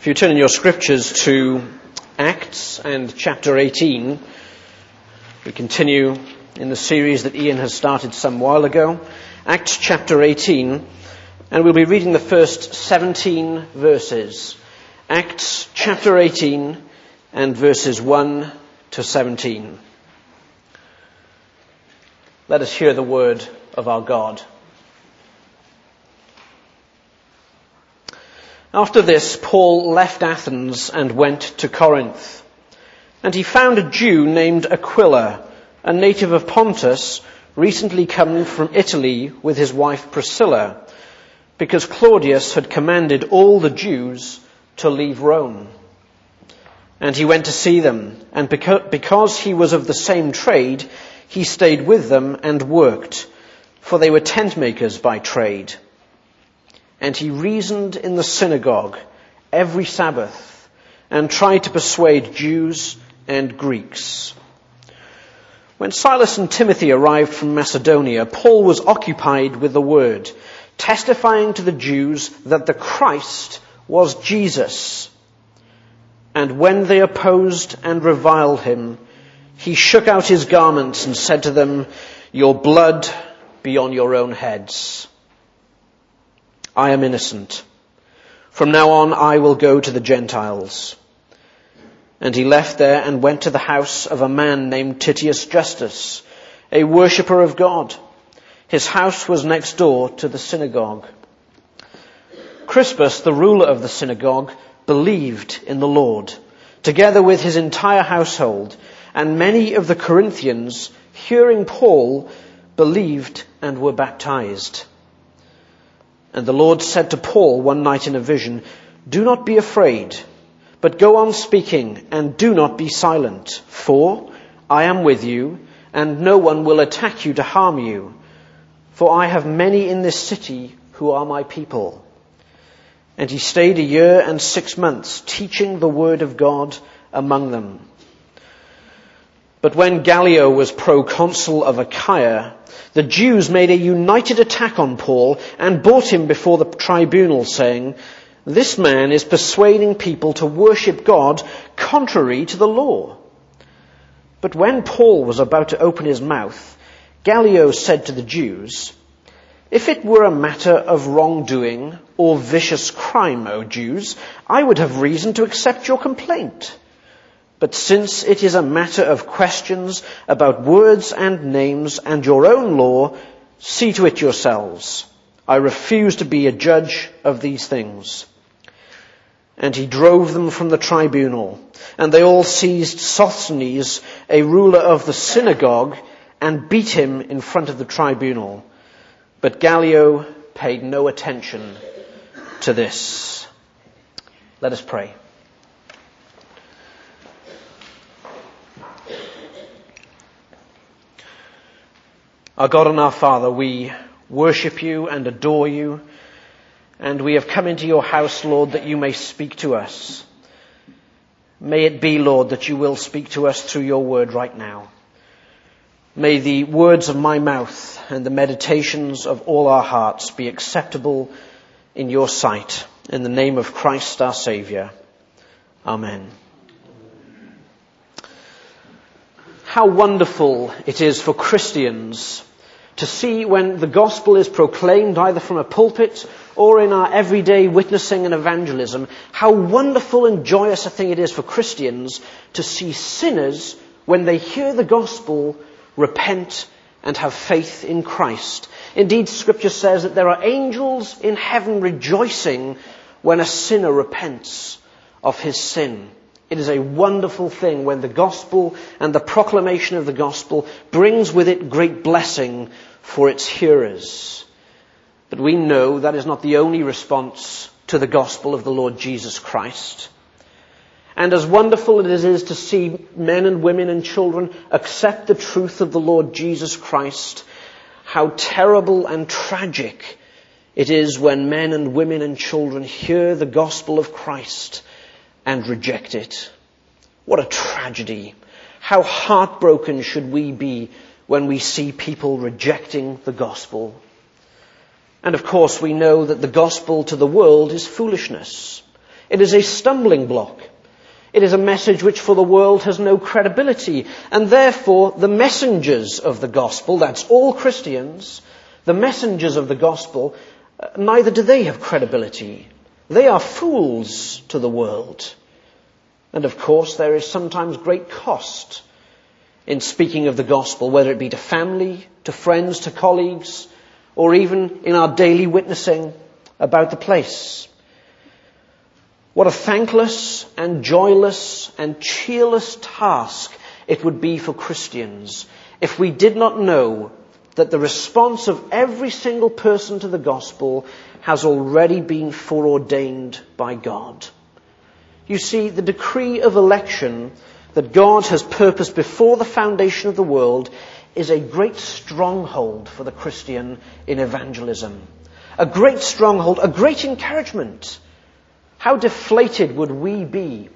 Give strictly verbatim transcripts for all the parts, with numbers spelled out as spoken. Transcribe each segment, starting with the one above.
If you turn in your scriptures to Acts and chapter eighteen, we continue in the series that Ian has started some while ago. Acts chapter eighteen, and we'll be reading the first seventeen verses. Acts chapter eighteen and verses one to seventeen. Let us hear the word of our God. After this, Paul left Athens and went to Corinth. And he found a Jew named Aquila, a native of Pontus, recently come from Italy with his wife Priscilla, because Claudius had commanded all the Jews to leave Rome. And he went to see them, and because he was of the same trade, he stayed with them and worked, for they were tent makers by trade. And he reasoned in the synagogue every Sabbath and tried to persuade Jews and Greeks. When Silas and Timothy arrived from Macedonia, Paul was occupied with the word, testifying to the Jews that the Christ was Jesus. And when they opposed and reviled him, he shook out his garments and said to them, "Your blood be on your own heads. I am innocent. From now on I will go to the Gentiles." And he left there and went to the house of a man named Titius Justus, a worshipper of God. His house was next door to the synagogue. Crispus, the ruler of the synagogue, believed in the Lord, together with his entire household, and many of the Corinthians, hearing Paul, believed and were baptized. And the Lord said to Paul one night in a vision, "Do not be afraid, but go on speaking and do not be silent, for I am with you, and no one will attack you to harm you. For I have many in this city who are my people." And he stayed a year and six months, teaching the word of God among them. But when Gallio was proconsul of Achaia, the Jews made a united attack on Paul and brought him before the tribunal, saying, "This man is persuading people to worship God contrary to the law." But when Paul was about to open his mouth, Gallio said to the Jews, "If it were a matter of wrongdoing or vicious crime, O Jews, I would have reason to accept your complaint. But since it is a matter of questions about words and names and your own law, see to it yourselves. I refuse to be a judge of these things." And he drove them from the tribunal, and they all seized Sosthenes, a ruler of the synagogue, and beat him in front of the tribunal. But Gallio paid no attention to this. Let us pray. Our God and our Father, we worship you and adore you, and we have come into your house, Lord, that you may speak to us. May it be, Lord, that you will speak to us through your word right now. May the words of my mouth and the meditations of all our hearts be acceptable in your sight. In the name of Christ our Saviour. Amen. How wonderful it is for Christians to see when the gospel is proclaimed either from a pulpit or in our everyday witnessing and evangelism, how wonderful and joyous a thing it is for Christians to see sinners, when they hear the gospel, repent and have faith in Christ. Indeed, Scripture says that there are angels in heaven rejoicing when a sinner repents of his sin. It is a wonderful thing when the gospel and the proclamation of the gospel brings with it great blessing for its hearers. But we know that is not the only response to the gospel of the Lord Jesus Christ. And as wonderful as it is to see men and women and children accept the truth of the Lord Jesus Christ, how terrible and tragic it is when men and women and children hear the gospel of Christ and reject it. What a tragedy. How heartbroken should we be when we see people rejecting the gospel. And of course we know that the gospel to the world is foolishness. It is a stumbling block. It is a message which for the world has no credibility. And therefore, the messengers of the gospel, that's all Christians, the messengers of the gospel, neither do they have credibility. They are fools to the world. And of course, there is sometimes great cost in speaking of the gospel, whether it be to family, to friends, to colleagues, or even in our daily witnessing about the place. What a thankless and joyless and cheerless task it would be for Christians if we did not know that the response of every single person to the gospel has already been foreordained by God. You see, the decree of election that God has purposed before the foundation of the world is a great stronghold for the Christian in evangelism. A great stronghold, a great encouragement. How deflated would we be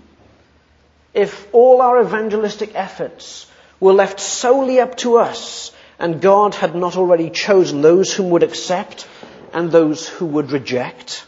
if all our evangelistic efforts were left solely up to us and God had not already chosen those whom would accept and those who would reject?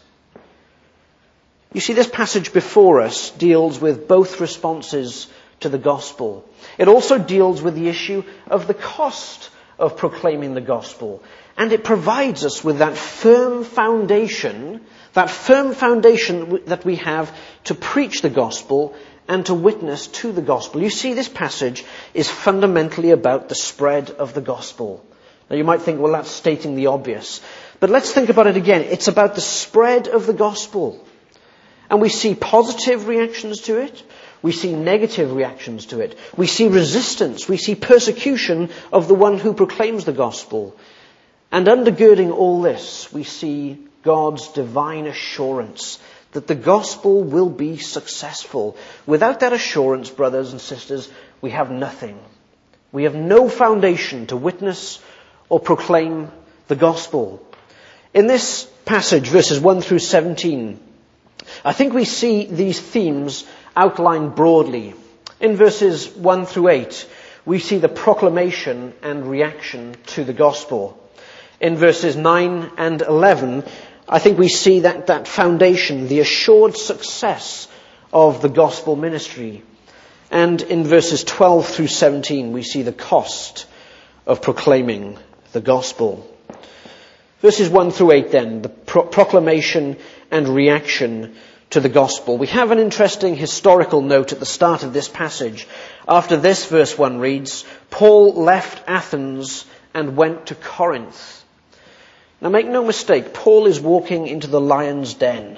You see, this passage before us deals with both responses to the gospel. It also deals with the issue of the cost of proclaiming the gospel. And it provides us with that firm foundation, that firm foundation that we have to preach the gospel and to witness to the gospel. You see, this passage is fundamentally about the spread of the gospel. Now you might think, well, that's stating the obvious. But let's think about it again. It's about the spread of the gospel. And we see positive reactions to it. We see negative reactions to it. We see resistance. We see persecution of the one who proclaims the gospel. And undergirding all this, we see God's divine assurance that the gospel will be successful. Without that assurance, brothers and sisters, we have nothing. We have no foundation to witness or proclaim the gospel. In this passage, verses one through seventeen, I think we see these themes outlined broadly. In verses one through eight, we see the proclamation and reaction to the gospel. In verses nine and eleven, I think we see that, that foundation, the assured success of the gospel ministry. And in verses twelve through seventeen, we see the cost of proclaiming the gospel. Verses one through eight then, the pro- proclamation and reaction to the gospel. We have an interesting historical note at the start of this passage. After this, verse one reads, Paul left Athens and went to Corinth. Now make no mistake, Paul is walking into the lion's den.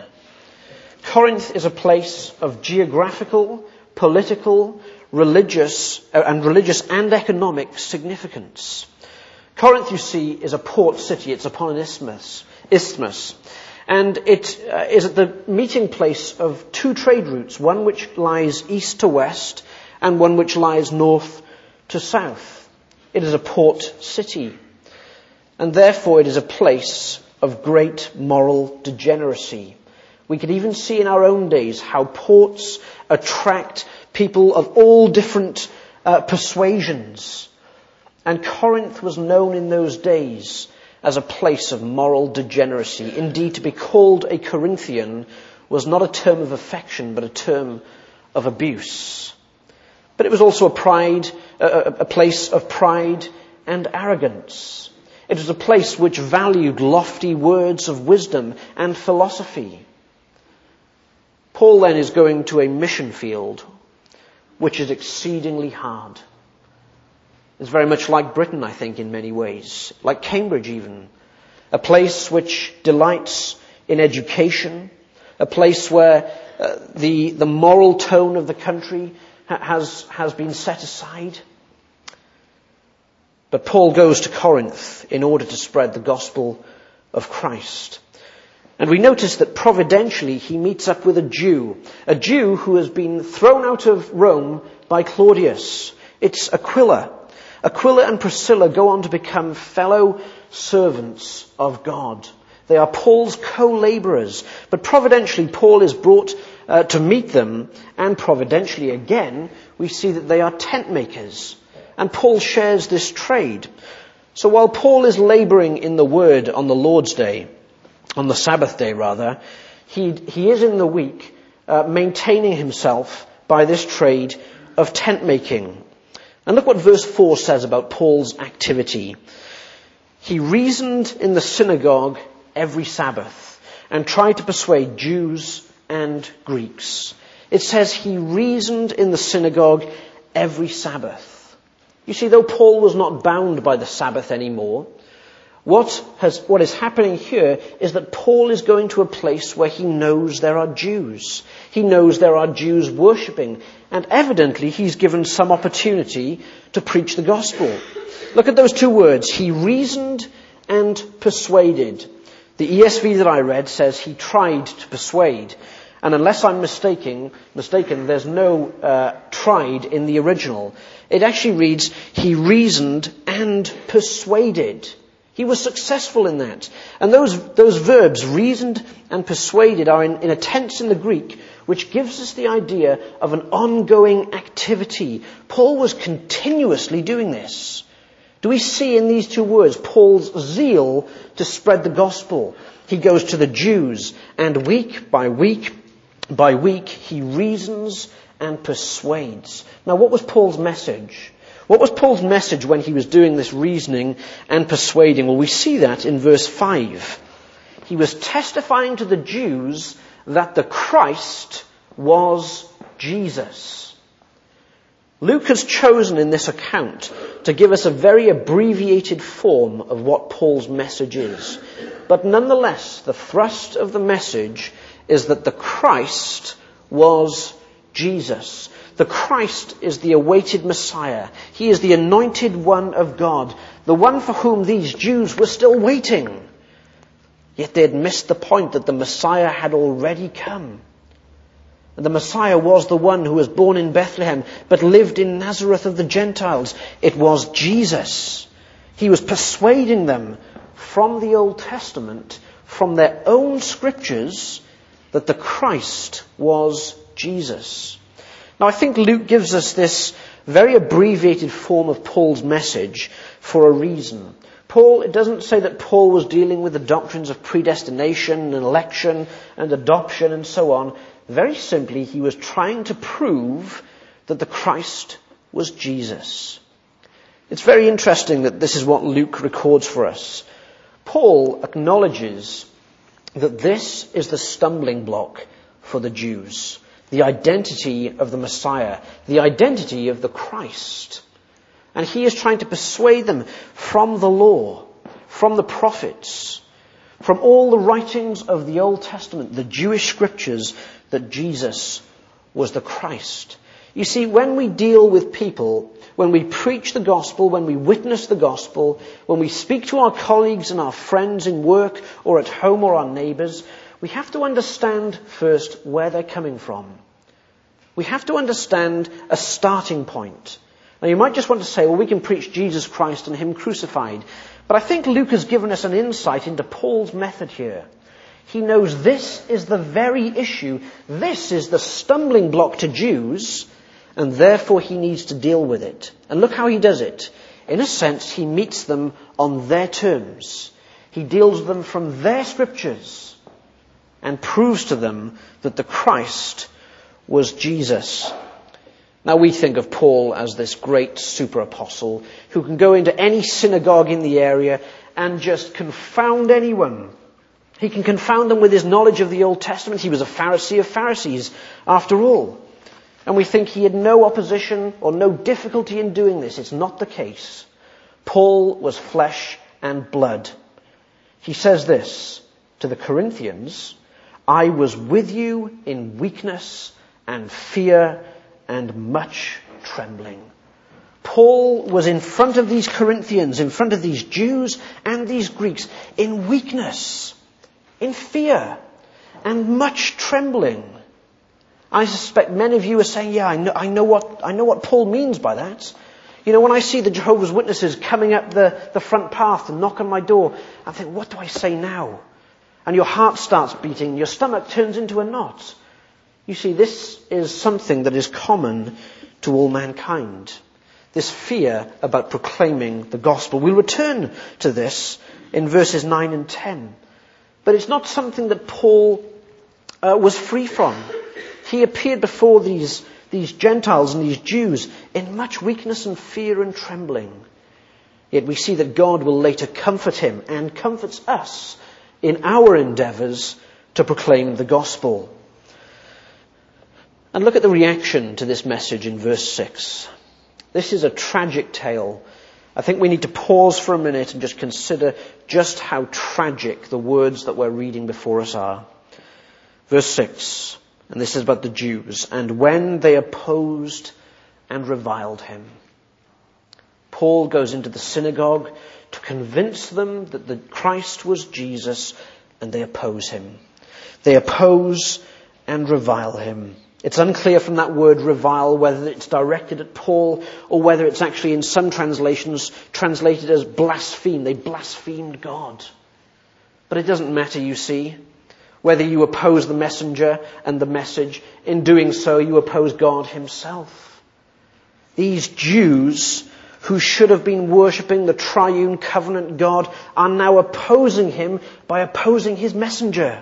Corinth is a place of geographical, political, religious, uh, and religious and economic significance. Corinth, you see, is a port city. It's upon an isthmus. isthmus. And it uh, is at the meeting place of two trade routes, one which lies east to west and one which lies north to south. It is a port city. And therefore it is a place of great moral degeneracy. We could even see in our own days how ports attract people of all different uh, persuasions. And Corinth was known in those days as a place of moral degeneracy. Indeed, to be called a Corinthian was not a term of affection, but a term of abuse. But it was also a pride, a, a place of pride and arrogance. It was a place which valued lofty words of wisdom and philosophy. Paul then is going to a mission field, which is exceedingly hard. It's very much like Britain, I think, in many ways. Like Cambridge even. A place which delights in education. A place where uh, the, the moral tone of the country ha- has, has been set aside. But Paul goes to Corinth in order to spread the gospel of Christ. And we notice that providentially he meets up with a Jew. A Jew who has been thrown out of Rome by Claudius. It's Aquila. Aquila and Priscilla go on to become fellow servants of God. They are Paul's co-laborers. But providentially, Paul is brought uh, to meet them. And providentially, again, we see that they are tent makers. And Paul shares this trade. So while Paul is laboring in the word on the Lord's day, on the Sabbath day rather, he, he is in the week uh, maintaining himself by this trade of tent making. And look what verse four says about Paul's activity. He reasoned in the synagogue every Sabbath and tried to persuade Jews and Greeks. It says he reasoned in the synagogue every Sabbath. You see, though Paul was not bound by the Sabbath anymore, what has, what is happening here is that Paul is going to a place where he knows there are Jews. He knows there are Jews worshipping, and evidently he's given some opportunity to preach the gospel. Look at those two words. He reasoned and persuaded. The E S V that I read says he tried to persuade. And unless I'm mistaken, mistaken, there's no uh, tried in the original. It actually reads, he reasoned and persuaded. He was successful in that. And those those verbs, reasoned and persuaded, are in, in a tense in the Greek, which gives us the idea of an ongoing activity. Paul was continuously doing this. Do we see in these two words Paul's zeal to spread the gospel? He goes to the Jews, and week by week by week he reasons and persuades. Now, what was Paul's message? What was Paul's message when he was doing this reasoning and persuading? Well, we see that in verse five. He was testifying to the Jews that the Christ was Jesus. Luke has chosen in this account to give us a very abbreviated form of what Paul's message is. But nonetheless, the thrust of the message is that the Christ was Jesus. The Christ is the awaited Messiah. He is the anointed one of God, the one for whom these Jews were still waiting. Yet they had missed the point that the Messiah had already come. The Messiah was the one who was born in Bethlehem, but lived in Nazareth of the Gentiles. It was Jesus. He was persuading them from the Old Testament, from their own scriptures, that the Christ was Jesus. Now, I think Luke gives us this very abbreviated form of Paul's message for a reason. Paul, it doesn't say that Paul was dealing with the doctrines of predestination and election and adoption and so on. Very simply, he was trying to prove that the Christ was Jesus. It's very interesting that this is what Luke records for us. Paul acknowledges that this is the stumbling block for the Jews. The identity of the Messiah, the identity of the Christ. And he is trying to persuade them from the law, from the prophets, from all the writings of the Old Testament, the Jewish scriptures, that Jesus was the Christ. You see, when we deal with people, when we preach the gospel, when we witness the gospel, when we speak to our colleagues and our friends in work or at home or our neighbours, we have to understand first where they're coming from. We have to understand a starting point. Now, you might just want to say, well, we can preach Jesus Christ and Him crucified. But I think Luke has given us an insight into Paul's method here. He knows this is the very issue. This is the stumbling block to Jews, and therefore he needs to deal with it. And look how he does it. In a sense, he meets them on their terms. He deals with them from their scriptures and proves to them that the Christ was Jesus. Now, we think of Paul as this great super apostle who can go into any synagogue in the area and just confound anyone. He can confound them with his knowledge of the Old Testament. He was a Pharisee of Pharisees, after all. And we think he had no opposition or no difficulty in doing this. It's not the case. Paul was flesh and blood. He says this to the Corinthians, I was with you in weakness and fear and much trembling. Paul was in front of these Corinthians, in front of these Jews and these Greeks, in weakness, in fear, and much trembling. I suspect many of you are saying, yeah, I know, I know what, I know what Paul means by that. You know, when I see the Jehovah's Witnesses coming up the, the front path to knock on my door, I think, what do I say now? And your heart starts beating, your stomach turns into a knot. You see, this is something that is common to all mankind. This fear about proclaiming the gospel. We'll return to this in verses nine and ten. But it's not something that Paul uh, was free from. He appeared before these, these Gentiles and these Jews in much weakness and fear and trembling. Yet we see that God will later comfort him and comforts us in our endeavours to proclaim the gospel. And look at the reaction to this message in verse six. This is a tragic tale. I think we need to pause for a minute and just consider just how tragic the words that we're reading before us are. Verse six, and this is about the Jews. And when they opposed and reviled him. Paul goes into the synagogue to convince them that the Christ was Jesus, and they oppose him. They oppose and revile him. It's unclear from that word revile whether it's directed at Paul or whether it's actually in some translations translated as blaspheme. They blasphemed God. But it doesn't matter, you see, whether you oppose the messenger and the message. In doing so, you oppose God himself. These Jews who should have been worshipping the triune covenant God are now opposing him by opposing his messenger.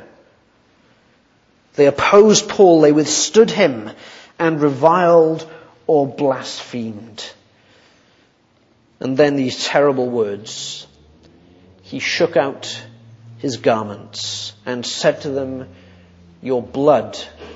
They opposed Paul, they withstood him, and reviled or blasphemed. And then these terrible words. He shook out his garments and said to them, "Your blood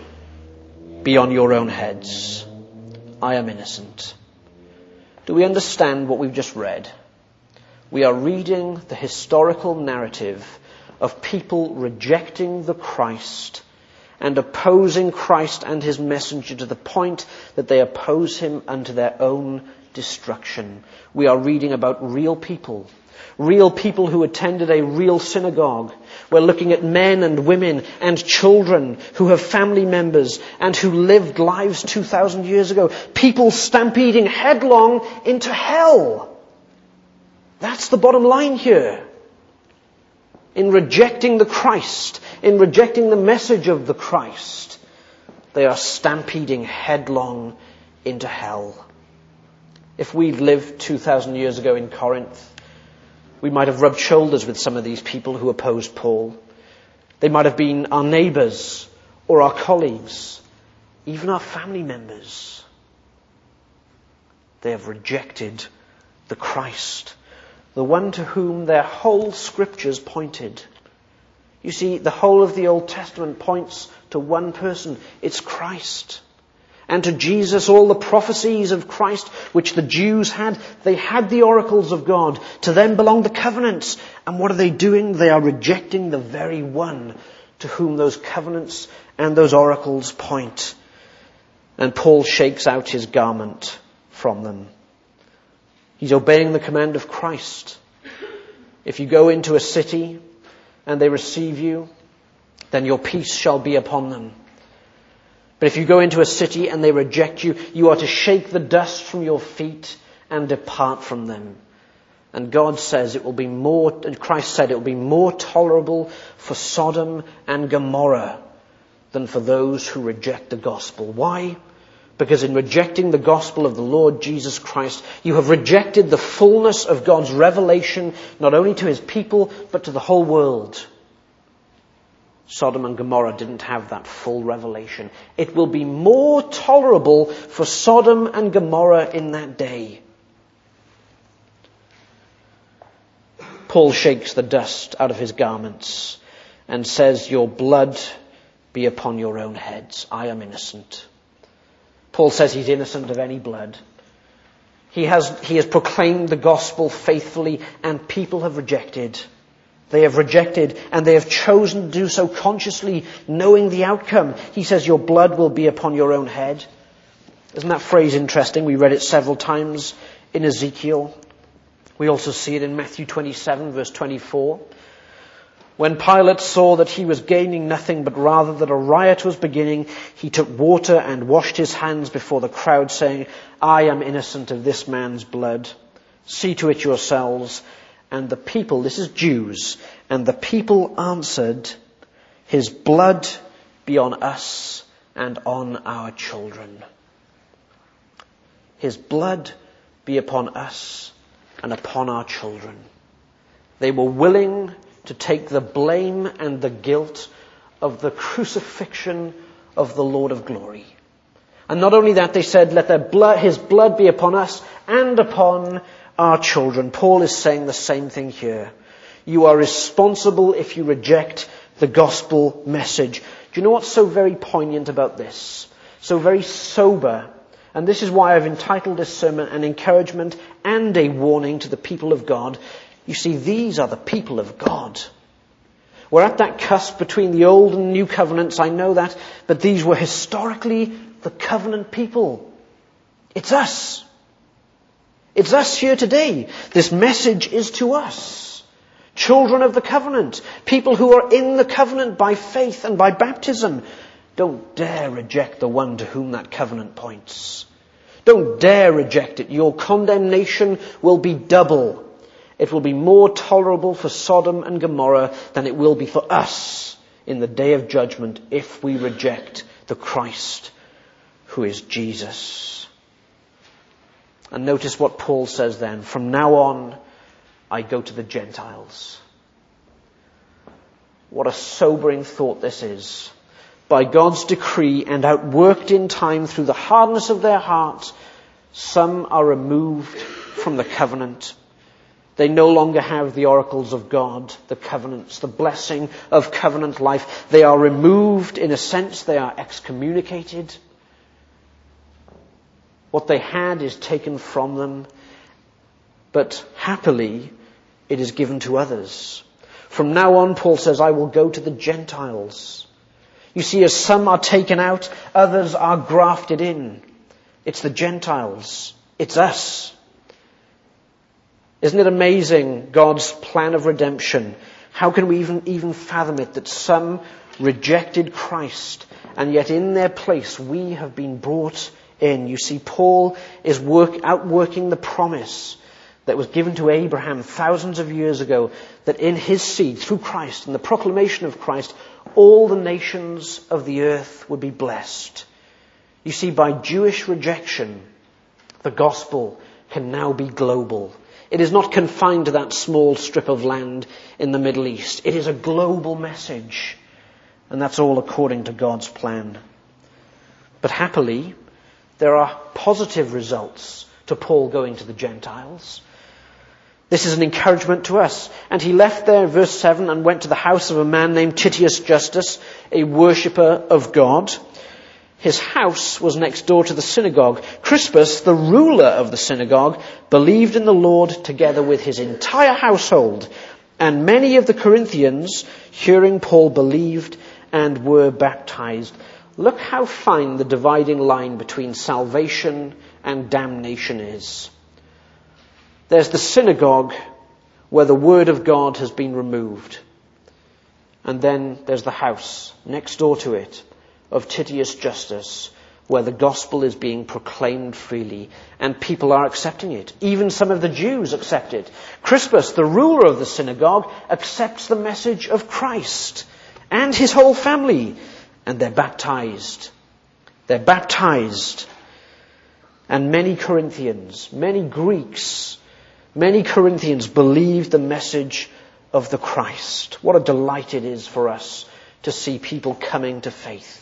be on your own heads. I am innocent." Do we understand what we've just read? We are reading the historical narrative of people rejecting the Christ and opposing Christ and his messenger to the point that they oppose him unto their own destruction. We are reading about real people. Real people who attended a real synagogue. We're looking at men and women and children who have family members and who lived lives two thousand years ago. People stampeding headlong into hell. That's the bottom line here. In rejecting the Christ, in rejecting the message of the Christ, they are stampeding headlong into hell. If we'd lived two thousand years ago in Corinth, we might have rubbed shoulders with some of these people who opposed Paul. They might have been our neighbours or our colleagues, even our family members. They have rejected the Christ, the one to whom their whole scriptures pointed. You see, the whole of the Old Testament points to one person. It's Christ. And to Jesus, all the prophecies of Christ which the Jews had, they had the oracles of God. To them belonged the covenants. And what are they doing? They are rejecting the very one to whom those covenants and those oracles point. And Paul shakes out his garment from them. He's obeying the command of Christ. If you go into a city and they receive you, then your peace shall be upon them. But if you go into a city and they reject you, you are to shake the dust from your feet and depart from them. And God says it will be more, and Christ said it will be more tolerable for Sodom and Gomorrah than for those who reject the gospel. Why? Because in rejecting the gospel of the Lord Jesus Christ, you have rejected the fullness of God's revelation, not only to his people, but to the whole world. Sodom and Gomorrah didn't have that full revelation. It will be more tolerable for Sodom and Gomorrah in that day. Paul shakes the dust out of his garments and says, "Your blood be upon your own heads. I am innocent." Paul says he's innocent of any blood. He has, he has proclaimed the gospel faithfully, and people have rejected. They have rejected, and they have chosen to do so consciously, knowing the outcome. He says, "Your blood will be upon your own head." Isn't that phrase interesting? We read it several times in Ezekiel. We also see it in Matthew twenty-seven, verse twenty-four. When Pilate saw that he was gaining nothing, but rather that a riot was beginning, he took water and washed his hands before the crowd, saying, "I am innocent of this man's blood. See to it yourselves." And the people, this is Jews, and the people answered, "His blood be on us and on our children." His blood be upon us and upon our children. They were willing to take the blame and the guilt of the crucifixion of the Lord of glory. And not only that, they said, let their blood, his blood be upon us and upon our children. Paul is saying the same thing here. You are responsible if you reject the gospel message. Do you know what's so very poignant about this? So very sober. And this is why I've entitled this sermon An Encouragement and a Warning to the People of God. You see, these are the people of God. We're at that cusp between the old and new covenants, I know that, but these were historically the covenant people. It's us. It's us here today. This message is to us. Children of the covenant. People who are in the covenant by faith and by baptism. Don't dare reject the one to whom that covenant points. Don't dare reject it. Your condemnation will be double. It will be more tolerable for Sodom and Gomorrah than it will be for us in the day of judgment if we reject the Christ who is Jesus. And notice what Paul says then. From now on, I go to the Gentiles. What a sobering thought this is. By God's decree and outworked in time through the hardness of their hearts, some are removed from the covenant. They no longer have the oracles of God, the covenants, the blessing of covenant life. They are removed, in a sense, they are excommunicated. What they had is taken from them, but happily it is given to others. From now on, Paul says, I will go to the Gentiles. You see, as some are taken out, others are grafted in. It's the Gentiles. It's us. Isn't it amazing, God's plan of redemption? How can we even, even fathom it, that some rejected Christ, and yet in their place we have been brought in? You see, Paul is work, outworking the promise that was given to Abraham thousands of years ago, that in his seed, through Christ, and the proclamation of Christ, all the nations of the earth would be blessed. You see, by Jewish rejection, the gospel can now be global. It is not confined to that small strip of land in the Middle East. It is a global message. And that's all according to God's plan. But happily, there are positive results to Paul going to the Gentiles. This is an encouragement to us. And he left there, verse seven, and went to the house of a man named Titius Justus, a worshipper of God. His house was next door to the synagogue. Crispus, the ruler of the synagogue, believed in the Lord together with his entire household. And many of the Corinthians, hearing Paul, believed and were baptized. Look how fine the dividing line between salvation and damnation is. There's the synagogue where the word of God has been removed. And then there's the house next door to it of Titius Justus, where the gospel is being proclaimed freely and people are accepting it. Even some of the Jews accept it. Crispus, the ruler of the synagogue, accepts the message of Christ and his whole family, and they're baptized. They're baptized. And many Corinthians, many Greeks, many Corinthians believed the message of the Christ. What a delight it is for us to see people coming to faith.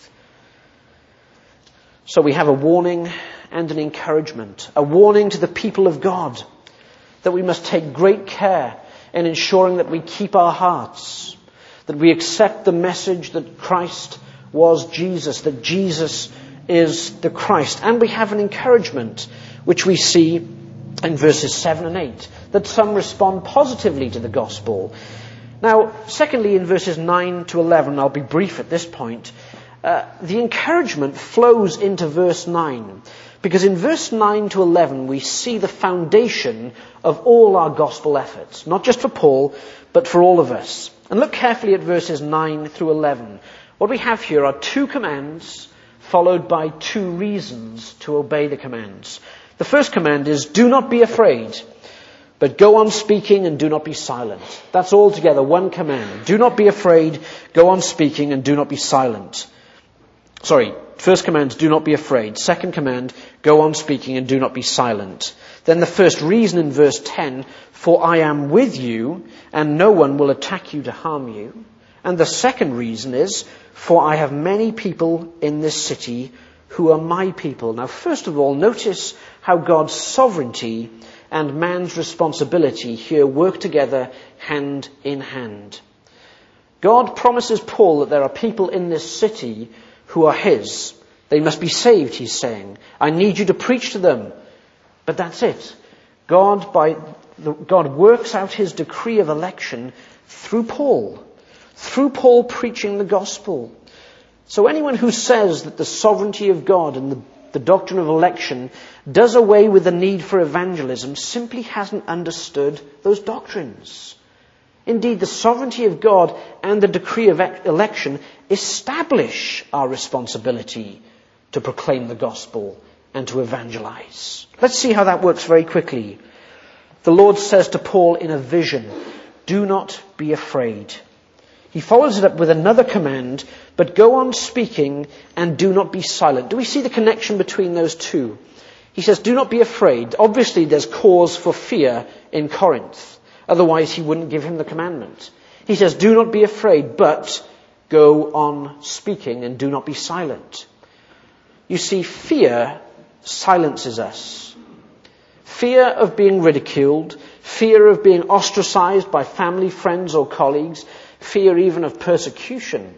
So we have a warning and an encouragement. A warning to the people of God that we must take great care in ensuring that we keep our hearts, that we accept the message that Christ was Jesus, that Jesus is the Christ. And we have an encouragement, which we see in verses seven and eight, that some respond positively to the gospel. Now, secondly, in verses nine to eleven, I'll be brief at this point, uh, the encouragement flows into verse nine. Because in verse nine to eleven, we see the foundation of all our gospel efforts. Not just for Paul, but for all of us. And look carefully at verses nine through eleven. What we have here are two commands, followed by two reasons to obey the commands. The first command is, do not be afraid, but go on speaking and do not be silent. That's altogether one command. Do not be afraid, go on speaking and do not be silent. Sorry, first command, do not be afraid. Second command, go on speaking and do not be silent. Then the first reason in verse ten, for I am with you and no one will attack you to harm you. And the second reason is, for I have many people in this city who are my people. Now, first of all, notice how God's sovereignty and man's responsibility here work together hand in hand. God promises Paul that there are people in this city who are his. They must be saved, he's saying. I need you to preach to them. But that's it. God, by the, God works out his decree of election through Paul. Through Paul preaching the gospel. So anyone who says that the sovereignty of God and the, the doctrine of election does away with the need for evangelism simply hasn't understood those doctrines. Indeed, the sovereignty of God and the decree of election establish our responsibility to proclaim the gospel and to evangelize. Let's see how that works very quickly. The Lord says to Paul in a vision, do not be afraid. He follows it up with another command, but go on speaking and do not be silent. Do we see the connection between those two? He says, do not be afraid. Obviously, there's cause for fear in Corinth. Otherwise, he wouldn't give him the commandment. He says, do not be afraid, but go on speaking and do not be silent. You see, fear silences us. Fear of being ridiculed, fear of being ostracized by family, friends, or colleagues, fear even of persecution,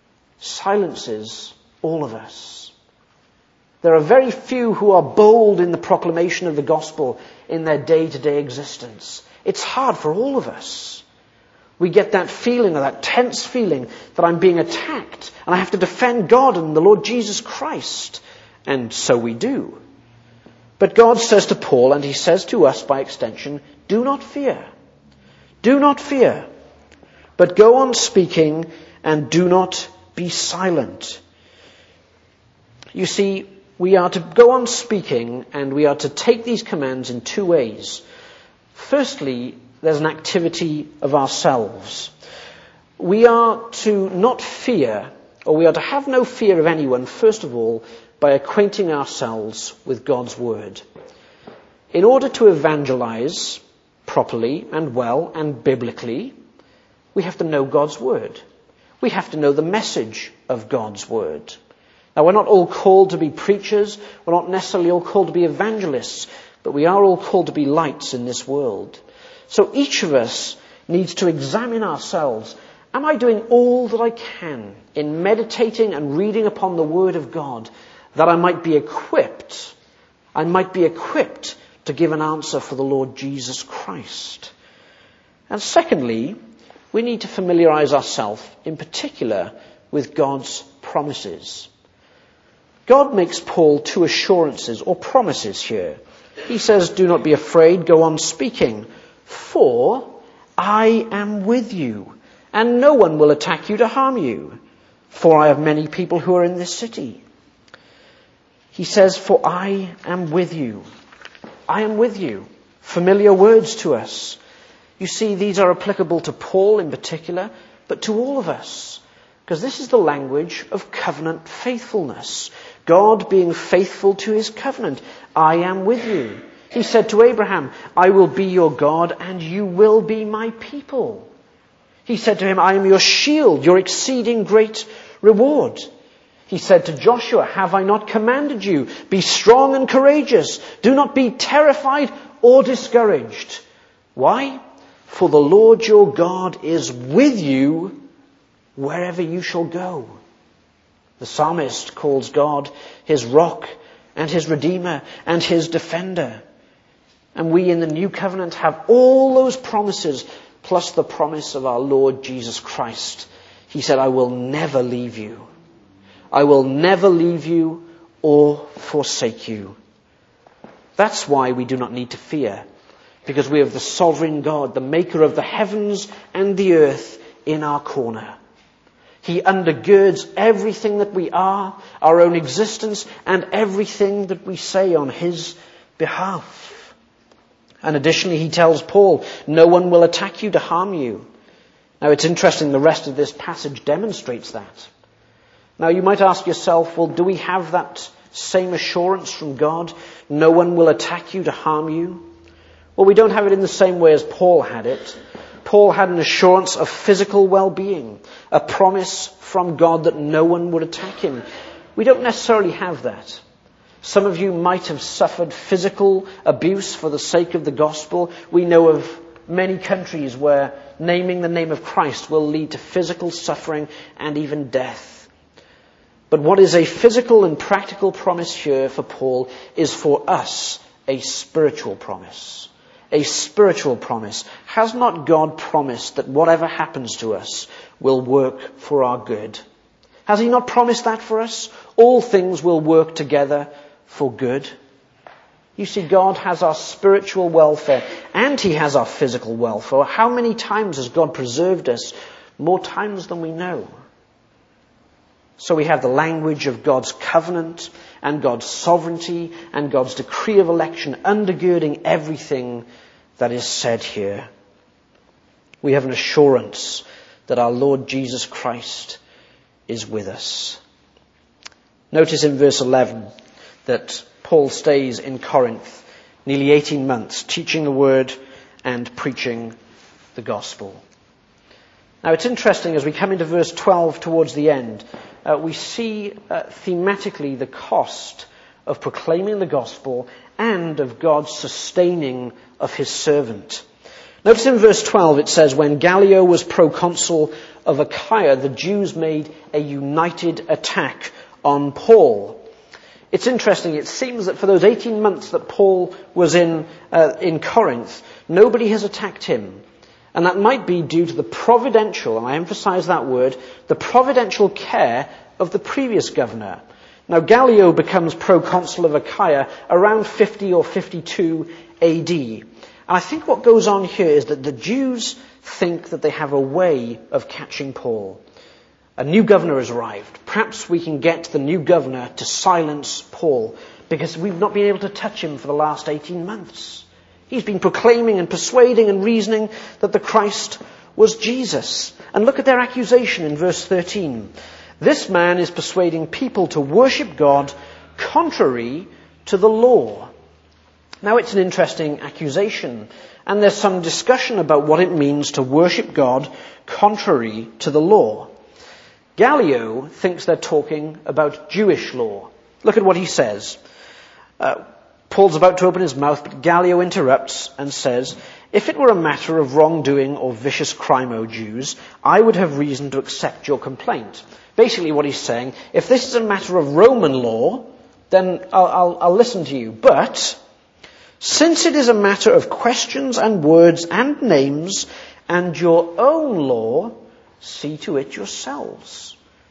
silences all of us. There are very few who are bold in the proclamation of the gospel in their day-to-day existence. It's hard for all of us. We get that feeling, or that tense feeling, that I'm being attacked and I have to defend God and the Lord Jesus Christ. And so we do. But God says to Paul, and he says to us by extension, do not fear. Do not fear. But go on speaking and do not be silent. You see, we are to go on speaking and we are to take these commands in two ways. Firstly, there's an activity of ourselves. We are to not fear, or we are to have no fear of anyone, first of all, by acquainting ourselves with God's Word. In order to evangelize properly and well and biblically, we have to know God's Word. We have to know the message of God's Word. Now, we're not all called to be preachers. We're not necessarily all called to be evangelists. But we are all called to be lights in this world. So each of us needs to examine ourselves. Am I doing all that I can in meditating and reading upon the Word of God, that I might be equipped, I might be equipped to give an answer for the Lord Jesus Christ? And secondly, we need to familiarize ourselves, in particular, with God's promises. God makes Paul two assurances or promises here. He says, do not be afraid, go on speaking, for I am with you, and no one will attack you to harm you, for I have many people who are in this city. He says, for I am with you. I am with you. Familiar words to us. You see, these are applicable to Paul in particular, but to all of us. Because this is the language of covenant faithfulness. God being faithful to his covenant. I am with you. He said to Abraham, I will be your God and you will be my people. He said to him, I am your shield, your exceeding great reward. He said to Joshua, have I not commanded you? Be strong and courageous. Do not be terrified or discouraged. Why? For the Lord your God is with you wherever you shall go. The psalmist calls God his rock and his redeemer and his defender. And we in the new covenant have all those promises plus the promise of our Lord Jesus Christ. He said, I will never leave you. I will never leave you or forsake you. That's why we do not need to fear, because we have the sovereign God, the maker of the heavens and the earth, in our corner. He undergirds everything that we are, our own existence, and everything that we say on his behalf. And additionally, he tells Paul, no one will attack you to harm you. Now, it's interesting, the rest of this passage demonstrates that. Now, you might ask yourself, well, do we have that same assurance from God? No one will attack you to harm you? Well, we don't have it in the same way as Paul had it. Paul had an assurance of physical well-being, a promise from God that no one would attack him. We don't necessarily have that. Some of you might have suffered physical abuse for the sake of the gospel. We know of many countries where naming the name of Christ will lead to physical suffering and even death. But what is a physical and practical promise here for Paul is for us a spiritual promise. A spiritual promise. Has not God promised that whatever happens to us will work for our good? Has he not promised that for us? All things will work together for good. You see, God has our spiritual welfare and he has our physical welfare. How many times has God preserved us? More times than we know. So we have the language of God's covenant and God's sovereignty and God's decree of election undergirding everything that is said here. We have an assurance that our Lord Jesus Christ is with us. Notice in verse eleven that Paul stays in Corinth nearly eighteen months, teaching the word and preaching the gospel. Now it's interesting as we come into verse twelve towards the end, uh, we see uh, thematically the cost of proclaiming the gospel and of God's sustaining of his servant. Notice in verse twelve it says, when Gallio was proconsul of Achaia, the Jews made a united attack on Paul. It's interesting, it seems that for those eighteen months that Paul was in uh, in Corinth, nobody has attacked him. And that might be due to the providential, and I emphasize that word, the providential care of the previous governor. Now Gallio becomes proconsul of Achaia around fifty or fifty-two A D. And I think what goes on here is that the Jews think that they have a way of catching Paul. A new governor has arrived. Perhaps we can get the new governor to silence Paul because we've not been able to touch him for the last eighteen months. He's been proclaiming and persuading and reasoning that the Christ was Jesus. And look at their accusation in verse thirteen. This man is persuading people to worship God contrary to the law. Now it's an interesting accusation, and there's some discussion about what it means to worship God contrary to the law. Gallio thinks they're talking about Jewish law. Look at what he says. Uh, Paul's about to open his mouth, but Gallio interrupts and says, if it were a matter of wrongdoing or vicious crime, O Jews, I would have reason to accept your complaint. Basically what he's saying, if this is a matter of Roman law, then I'll, I'll, I'll listen to you. But since it is a matter of questions and words and names and your own law, see to it yourselves.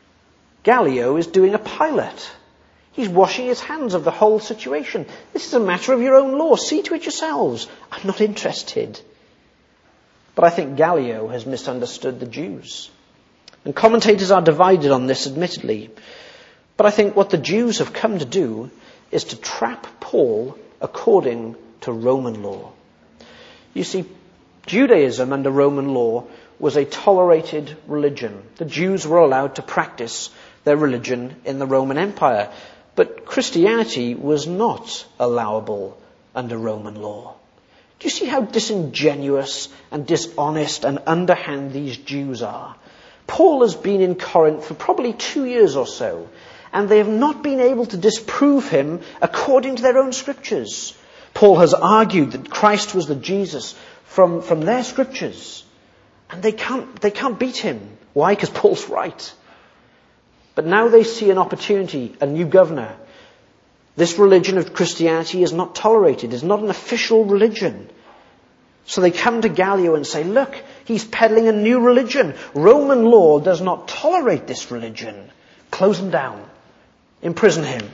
Gallio is doing a Pilate. He's washing his hands of the whole situation. This is a matter of your own law. See to it yourselves. I'm not interested. But I think Gallio has misunderstood the Jews. And commentators are divided on this, admittedly. But I think what the Jews have come to do is to trap Paul according to Roman law. You see, Judaism under Roman law was a tolerated religion. The Jews were allowed to practice their religion in the Roman Empire. But Christianity was not allowable under Roman law. Do you see how disingenuous and dishonest and underhand these Jews are? Paul has been in Corinth for probably two years or so, and they have not been able to disprove him according to their own scriptures. Paul has argued that Christ was the Jesus from, from their scriptures, and they can't, they can't beat him. Why? Because Paul's right. But now they see an opportunity, a new governor. This religion of Christianity is not tolerated, is not an official religion. So they come to Gallio and say, look, he's peddling a new religion. Roman law does not tolerate this religion. Close him down. Imprison him.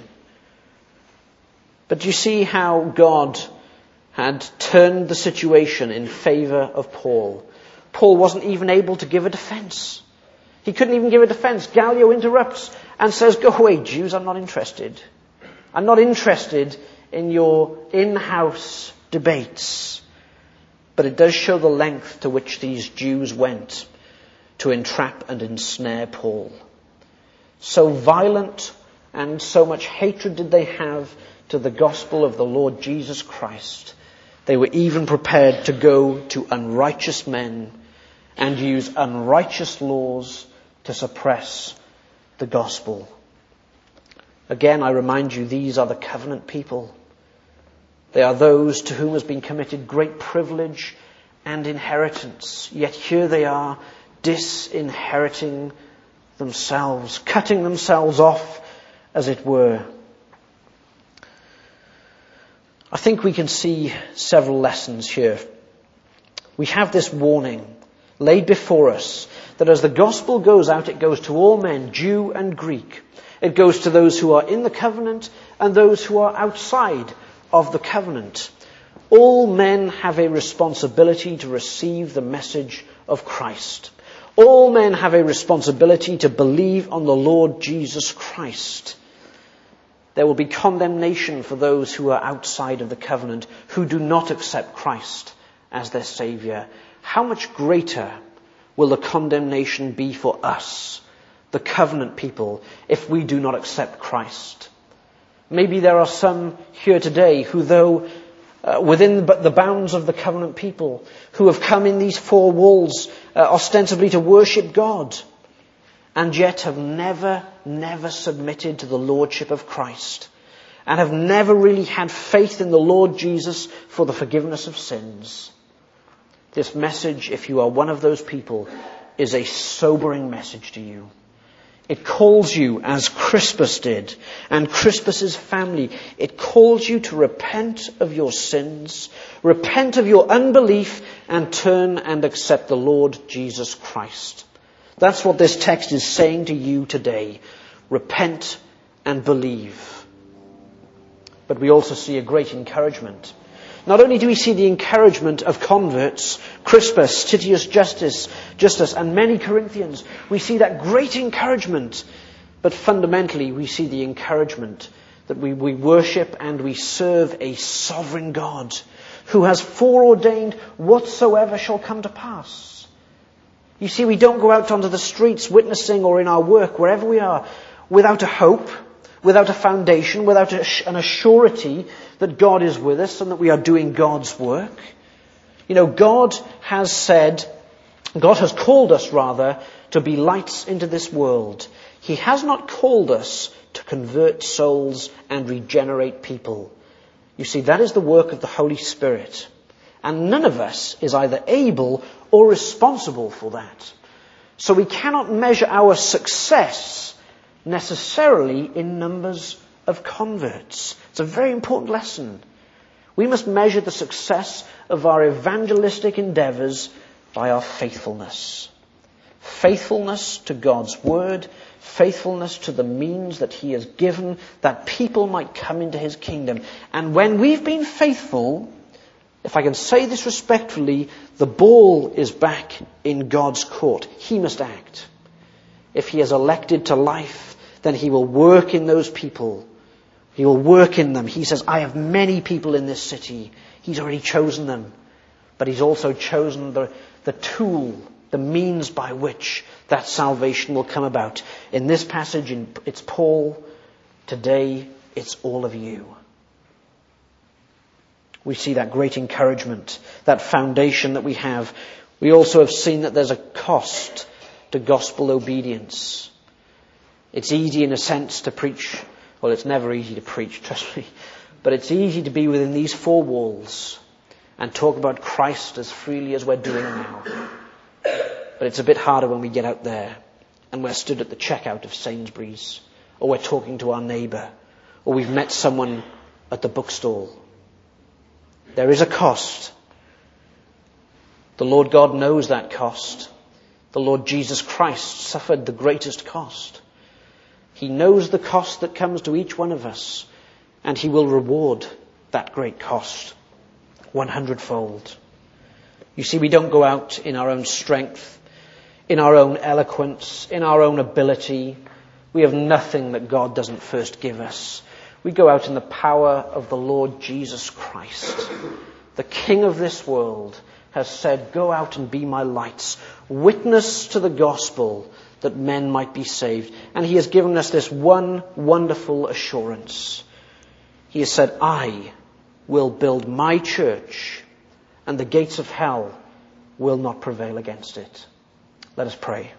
But do you see how God had turned the situation in favor of Paul? Paul wasn't even able to give a defense. He couldn't even give a defense. Gallio interrupts and says, go away, Jews, I'm not interested. I'm not interested in your in-house debates. But it does show the length to which these Jews went to entrap and ensnare Paul. So violent and so much hatred did they have to the gospel of the Lord Jesus Christ. They were even prepared to go to unrighteous men and use unrighteous laws to suppress the gospel. Again, I remind you, these are the covenant people. They are those to whom has been committed great privilege and inheritance. Yet here they are, disinheriting themselves, cutting themselves off, as it were. I think we can see several lessons here. We have this warning laid before us that as the gospel goes out, it goes to all men, Jew and Greek. It goes to those who are in the covenant and those who are outside of the covenant. All men have a responsibility to receive the message of Christ. All men have a responsibility to believe on the Lord Jesus Christ. There will be condemnation for those who are outside of the covenant, who do not accept Christ as their Saviour. How much greater will the condemnation be for us, the covenant people, if we do not accept Christ? Maybe there are some here today who, though uh, within the bounds of the covenant people, who have come in these four walls uh, ostensibly to worship God, and yet have never, never submitted to the Lordship of Christ, and have never really had faith in the Lord Jesus for the forgiveness of sins. This message, if you are one of those people, is a sobering message to you. It calls you, as Crispus did, and Crispus's family, it calls you to repent of your sins, repent of your unbelief, and turn and accept the Lord Jesus Christ. That's what this text is saying to you today. Repent and believe. But we also see a great encouragement. Not only do we see the encouragement of converts, Crispus, Titius Justus, Justus, and many Corinthians, we see that great encouragement. But fundamentally, we see the encouragement that we, we worship and we serve a sovereign God who has foreordained whatsoever shall come to pass. You see, we don't go out onto the streets witnessing or in our work, wherever we are, without a hope, without a foundation, without a, an assurity that God is with us and that we are doing God's work. You know, God has said, God has called us rather to be lights into this world. He has not called us to convert souls and regenerate people. You see, that is the work of the Holy Spirit. And none of us is either able or responsible for that. So we cannot measure our success necessarily in numbers of converts. It's a very important lesson. We must measure the success of our evangelistic endeavours by our faithfulness. Faithfulness to God's word, faithfulness to the means that he has given that people might come into his kingdom. And when we've been faithful, if I can say this respectfully, the ball is back in God's court. He must act. If he has elected to life, then he will work in those people. He will work in them. He says, I have many people in this city. He's already chosen them. But he's also chosen the, the tool, the means by which that salvation will come about. In this passage, it's Paul. Today, it's all of you. We see that great encouragement, that foundation that we have. We also have seen that there's a cost to gospel obedience. It's easy in a sense to preach. Well, it's never easy to preach, trust me. But it's easy to be within these four walls and talk about Christ as freely as we're doing now. But it's a bit harder when we get out there and we're stood at the checkout of Sainsbury's, or we're talking to our neighbour, or we've met someone at the bookstall. There is a cost. The Lord God knows that cost. The Lord Jesus Christ suffered the greatest cost. He knows the cost that comes to each one of us, and he will reward that great cost one hundredfold. You see, we don't go out in our own strength, in our own eloquence, in our own ability. We have nothing that God doesn't first give us. We go out in the power of the Lord Jesus Christ. The King of this world has said, go out and be my lights. Witness to the gospel that men might be saved. And he has given us this one wonderful assurance. He has said, I will build my church, and the gates of hell will not prevail against it. Let us pray.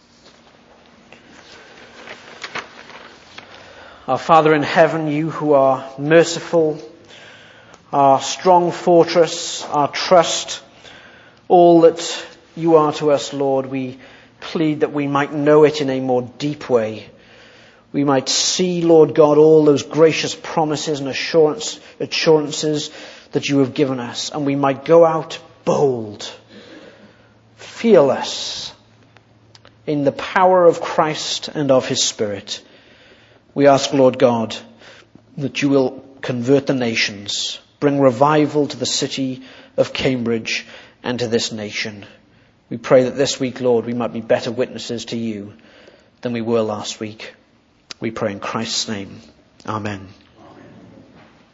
Our Father in heaven, you who are merciful, our strong fortress, our trust, all that you are to us, Lord, we plead that we might know it in a more deep way. We might see, Lord God, all those gracious promises and assurance, assurances that you have given us, and we might go out bold, fearless, in the power of Christ and of his Spirit. We ask, Lord God, that you will convert the nations, bring revival to the city of Cambridge and to this nation. We pray that this week, Lord, we might be better witnesses to you than we were last week. We pray in Christ's name. Amen.